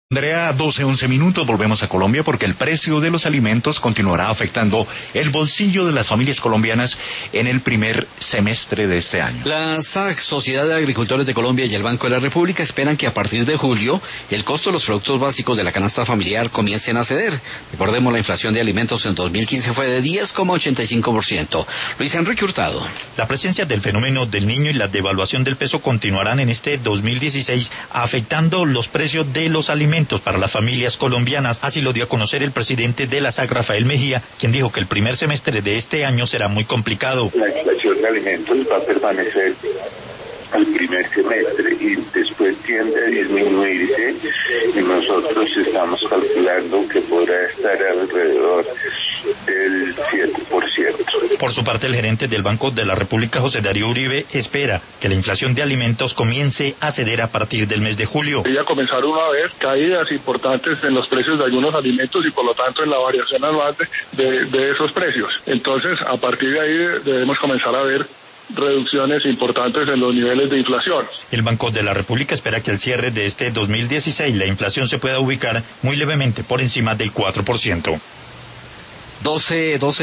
Andrea, 12:11, volvemos a Colombia porque el precio de los alimentos continuará afectando el bolsillo de las familias colombianas en el primer semestre de este año. La SAC, Sociedad de Agricultores de Colombia, y el Banco de la República esperan que a partir de julio el costo de los productos básicos de la canasta familiar comiencen a ceder. Recordemos, la inflación de alimentos en 2015 fue de 10,85%. Luis Enrique Hurtado. La presencia del fenómeno del Niño y la devaluación del peso continuarán en este 2016 afectando los precios de los alimentos para las familias colombianas. Así lo dio a conocer el presidente de la SAC, Rafael Mejía, quien dijo que el primer semestre de este año será muy complicado. La inflación de alimentos va a permanecer al primer semestre y después tiende a disminuirse, y nosotros estamos calculando que podrá estar alrededor del 7%. Por su parte, el gerente del Banco de la República, José Darío Uribe, espera que la inflación de alimentos comience a ceder a partir del mes de julio. Ya comenzaron a haber caídas importantes en los precios de algunos alimentos y por lo tanto en la variación anual de esos precios. Entonces, a partir de ahí debemos comenzar a ver reducciones importantes en los niveles de inflación. El Banco de la República espera que al cierre de este 2016 la inflación se pueda ubicar muy levemente por encima del 4%. 12